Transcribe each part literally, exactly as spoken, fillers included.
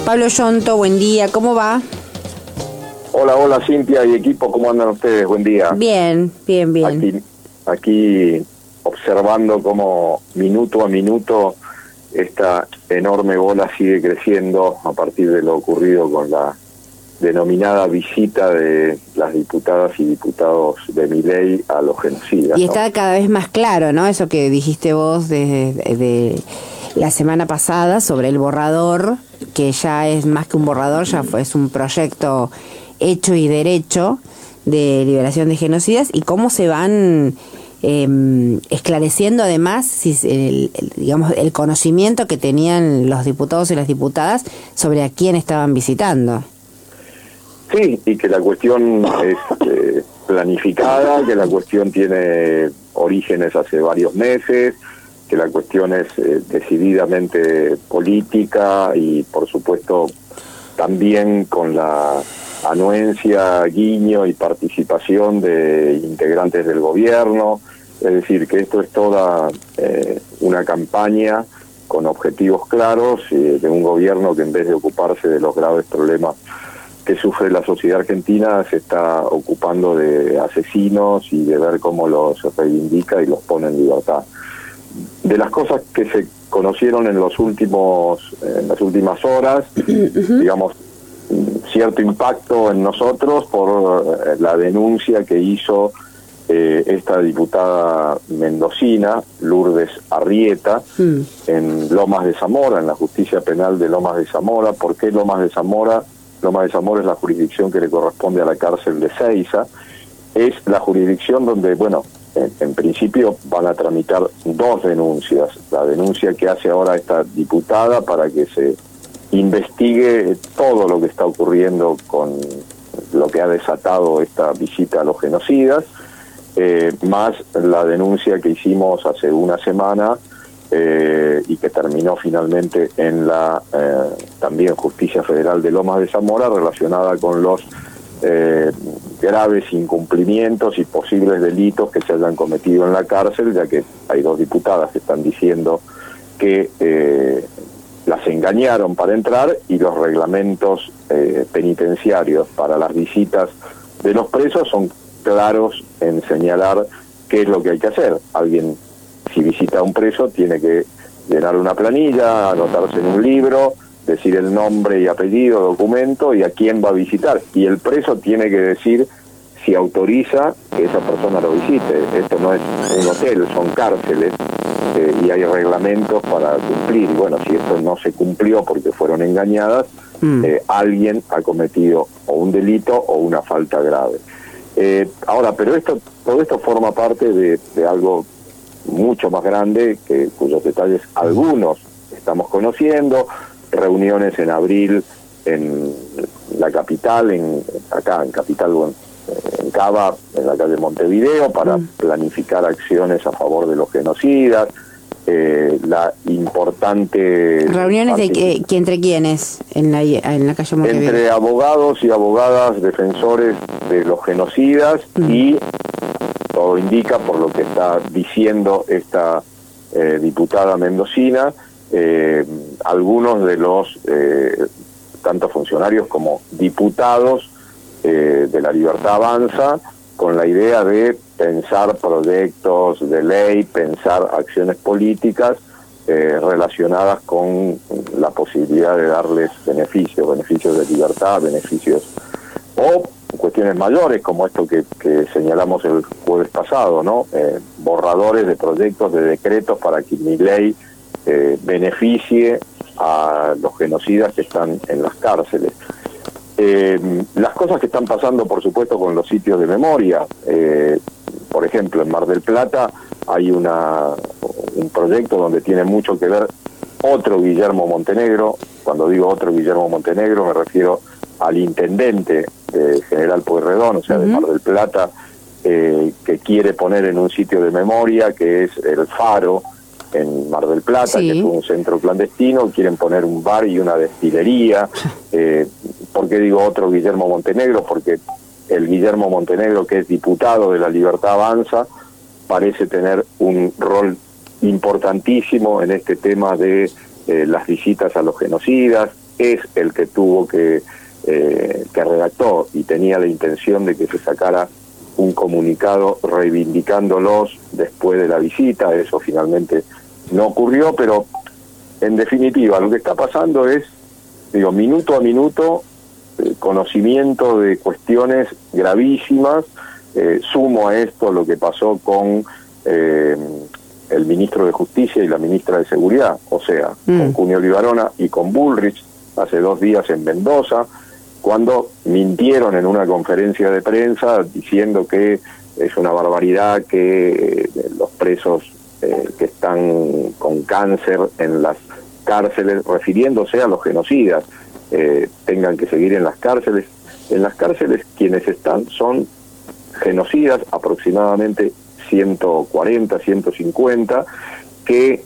Pablo Yonto, buen día, ¿cómo va? Hola, hola Cintia y equipo, ¿cómo andan ustedes? Buen día. Bien, bien, bien. Aquí, aquí observando cómo minuto a minuto esta enorme bola sigue creciendo a partir de lo ocurrido con la denominada visita de las diputadas y diputados de Milei a los genocidas. Y está, ¿no?, cada vez más claro, ¿no? Eso que dijiste vos de, de, de la semana pasada sobre el borrador, que ya es más que un borrador, ya fue, es un proyecto hecho y derecho de liberación de genocidas, y cómo se van eh, esclareciendo además si el, el, digamos, el conocimiento que tenían los diputados y las diputadas sobre a quién estaban visitando. Sí, y que la cuestión es eh, planificada, que la cuestión tiene orígenes hace varios meses, que la cuestión es eh, decididamente política y, por supuesto, también con la anuencia, guiño y participación de integrantes del gobierno. Es decir, que esto es toda eh, una campaña con objetivos claros eh, de un gobierno que, en vez de ocuparse de los graves problemas que sufre la sociedad argentina, se está ocupando de asesinos y de ver cómo los reivindica y los pone en libertad. De las cosas que se conocieron en los últimos en las últimas horas, digamos, cierto impacto en nosotros por la denuncia que hizo eh, esta diputada mendocina, Lourdes Arrieta, mm. en Lomas de Zamora, en la Justicia Penal de Lomas de Zamora. ¿Por qué Lomas de Zamora? Lomas de Zamora es la jurisdicción que le corresponde a la cárcel de Seiza. Es la jurisdicción donde, bueno, en, en principio van a tramitar dos denuncias. La denuncia que hace ahora esta diputada para que se investigue todo lo que está ocurriendo con lo que ha desatado esta visita a los genocidas, eh, más la denuncia que hicimos hace una semana eh, y que terminó finalmente en la eh, también Justicia Federal de Lomas de Zamora, relacionada con los eh, graves incumplimientos y posibles delitos que se hayan cometido en la cárcel, ya que hay dos diputadas que están diciendo que eh, las engañaron para entrar, y los reglamentos eh, penitenciarios para las visitas de los presos son claros en señalar qué es lo que hay que hacer. Alguien, si visita a un preso, tiene que llenar una planilla, anotarse en un libro, decir el nombre y apellido, documento y a quién va a visitar. Y el preso tiene que decir si autoriza que esa persona lo visite. Esto no es un hotel, son cárceles. Eh, y hay reglamentos para cumplir, y bueno, si esto no se cumplió porque fueron engañadas, mm. eh, alguien ha cometido o un delito o una falta grave. Eh, ahora, pero esto, todo esto forma parte de, de algo mucho más grande, que cuyos detalles algunos estamos conociendo, reuniones en abril en la capital, en acá en Capital, bueno, en Cava, en la calle Montevideo, para mm. planificar acciones a favor de los genocidas, eh, la importante... ¿Reuniones de que, que entre quiénes en la, en la calle Montevideo? Entre abogados y abogadas defensores de los genocidas, mm. y todo indica, por lo que está diciendo esta eh, diputada mendocina, eh, algunos de los, eh, tanto funcionarios como diputados, Eh, de la Libertad Avanza, con la idea de pensar proyectos de ley, pensar acciones políticas eh, relacionadas con la posibilidad de darles beneficios, beneficios de libertad, beneficios, o cuestiones mayores como esto que, que señalamos el jueves pasado, ¿no? Eh, borradores de proyectos de decretos para que Milei eh, beneficie a los genocidas que están en las cárceles. Eh, las cosas que están pasando, por supuesto, con los sitios de memoria. Eh, por ejemplo, en Mar del Plata hay una un proyecto donde tiene mucho que ver otro Guillermo Montenegro. Cuando digo otro Guillermo Montenegro me refiero al intendente de General Pueyrredón, o sea, uh-huh. de Mar del Plata, eh, que quiere poner en un sitio de memoria que es el Faro, en Mar del Plata, sí. que es un centro clandestino. Quieren poner un bar y una destilería. Eh, ¿Por qué digo otro Guillermo Montenegro? Porque el Guillermo Montenegro, que es diputado de la Libertad Avanza, parece tener un rol importantísimo en este tema de eh, las visitas a los genocidas. es el que tuvo que, eh, que redactó y tenía la intención de que se sacara un comunicado reivindicándolos después de la visita. Eso finalmente no ocurrió, pero en definitiva lo que está pasando es, digo, minuto a minuto, eh, conocimiento de cuestiones gravísimas. Eh, sumo a esto lo que pasó con eh, el ministro de Justicia y la ministra de Seguridad, o sea, mm. con Cunio Libarona y con Bullrich hace dos días en Mendoza, cuando mintieron en una conferencia de prensa diciendo que es una barbaridad que eh, los presos eh, que están con cáncer en las cárceles, refiriéndose a los genocidas, eh, tengan que seguir en las cárceles. En las cárceles quienes están son genocidas, aproximadamente ciento cuarenta, ciento cincuenta, que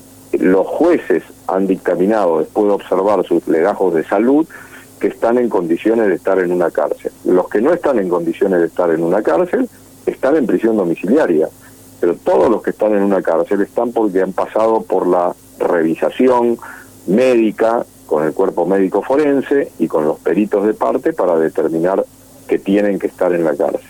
los jueces han dictaminado, después de observar sus legajos de salud, que están en condiciones de estar en una cárcel. Los que no están en condiciones de estar en una cárcel están en prisión domiciliaria, pero todos los que están en una cárcel están porque han pasado por la revisación médica con el cuerpo médico forense y con los peritos de parte para determinar que tienen que estar en la cárcel.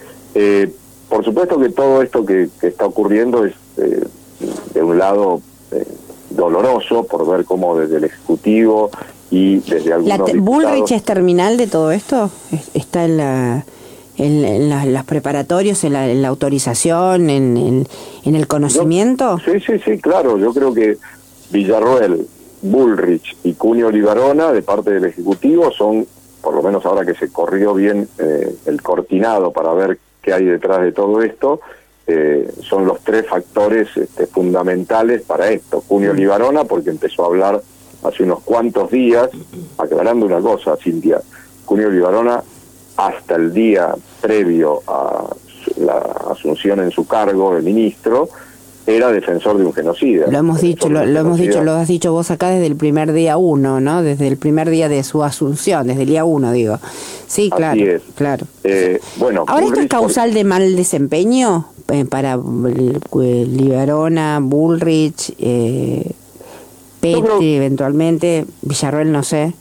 Eh, por supuesto que todo esto que, que está ocurriendo es, eh, de un lado, eh, doloroso por ver cómo desde el Ejecutivo y desde algunos la diputados... ¿Bullrich es terminal de todo esto? ¿Está en, la, en, en la, las preparatorios, en la, en la autorización, en, en, en el conocimiento? Yo, sí, sí, sí, claro. Yo creo que Villarroel, Bullrich y Cunio Libarona, de parte del Ejecutivo, son, por lo menos ahora que se corrió bien eh, el cortinado para ver qué hay detrás de todo esto, eh, son los tres factores este, fundamentales para esto. Cunio Libarona, porque empezó a hablar hace unos cuantos días, aclarando una cosa, Cintia, Cunio Libarona, hasta el día previo a la asunción en su cargo de ministro, era defensor de un genocida. Lo hemos dicho, lo, lo hemos dicho, lo has dicho vos acá desde el primer día uno, ¿no? Desde el primer día de su asunción, desde el día uno, digo. Sí, claro. Así es. Claro. Eh, bueno, ¿ahora esto es causal de mal desempeño eh, para Libarona, Bullrich, eh, Petri, creo, eventualmente, Villarroel, no sé?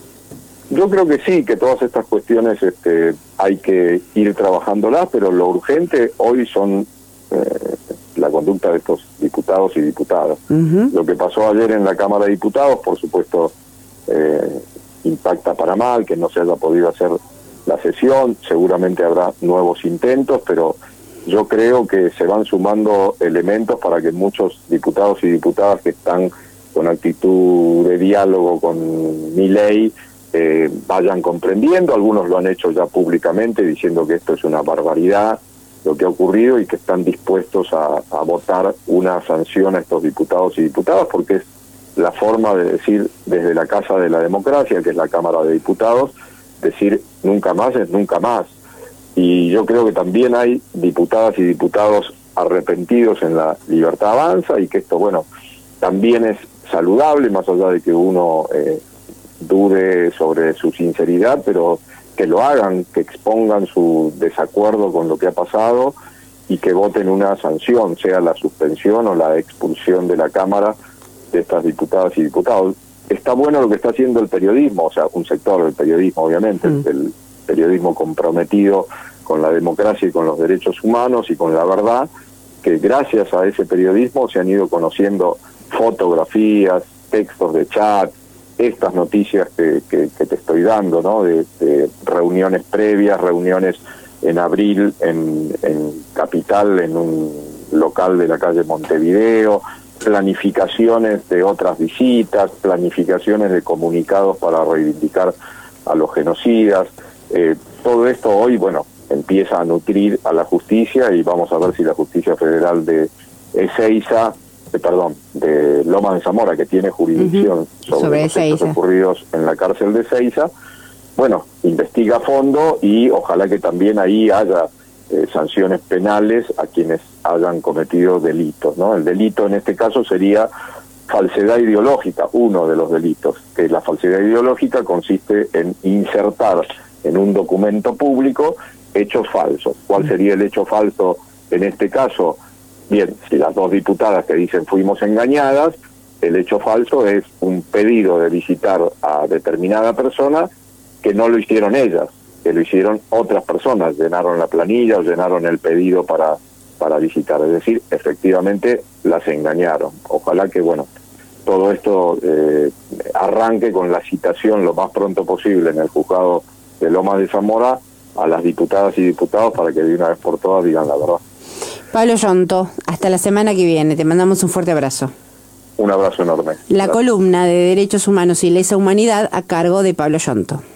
Yo creo que sí, que todas estas cuestiones este, hay que ir trabajándolas, pero lo urgente hoy son eh, la conducta de estos diputados y diputadas. Uh-huh. Lo que pasó ayer en la Cámara de Diputados, por supuesto, eh, impacta para mal, que no se haya podido hacer la sesión, seguramente habrá nuevos intentos, pero yo creo que se van sumando elementos para que muchos diputados y diputadas que están con actitud de diálogo con Milei eh, vayan comprendiendo. Algunos lo han hecho ya públicamente diciendo que esto es una barbaridad lo que ha ocurrido y que están dispuestos a, a votar una sanción a estos diputados y diputadas, porque es la forma de decir desde la Casa de la Democracia, que es la Cámara de Diputados, decir nunca más es nunca más. Y yo creo que también hay diputadas y diputados arrepentidos en la Libertad Avanza y que esto, bueno, también es saludable, más allá de que uno eh, dude sobre su sinceridad, pero que lo hagan, que expongan su desacuerdo con lo que ha pasado y que voten una sanción, sea la suspensión o la expulsión de la Cámara de estas diputadas y diputados. Está bueno lo que está haciendo el periodismo, o sea, un sector del periodismo, obviamente, mm. el periodismo comprometido con la democracia y con los derechos humanos y con la verdad, que gracias a ese periodismo se han ido conociendo fotografías, textos de chat, estas noticias que, que, que te estoy dando, ¿no? De, de reuniones previas, reuniones en abril en, en Capital, en un local de la calle Montevideo, planificaciones de otras visitas, planificaciones de comunicados para reivindicar a los genocidas. Eh, todo esto hoy, bueno, empieza a nutrir a la justicia y vamos a ver si la Justicia Federal de Ezeiza, eh, perdón, de Lomas de Zamora, que tiene jurisdicción uh-huh. sobre, sobre los hechos ocurridos en la cárcel de Ezeiza, bueno, investiga a fondo y ojalá que también ahí haya eh, sanciones penales a quienes hayan cometido delitos, ¿no? El delito en este caso sería falsedad ideológica, uno de los delitos, que la falsedad ideológica consiste en insertar en un documento público hechos falsos. ¿Cuál sería el hecho falso en este caso? Bien, si las dos diputadas que dicen fuimos engañadas, el hecho falso es un pedido de visitar a determinada persona que no lo hicieron ellas, que lo hicieron otras personas, llenaron la planilla o llenaron el pedido para, para visitar. Es decir, efectivamente las engañaron. Ojalá que, bueno, todo esto eh, arranque con la citación lo más pronto posible en el juzgado de Lomas de Zamora a las diputadas y diputados para que de una vez por todas digan la verdad. Pablo Yonto, hasta la semana que viene. Te mandamos un fuerte abrazo. Un abrazo enorme. La Gracias. columna de Derechos Humanos y Lesa Humanidad a cargo de Pablo Yonto.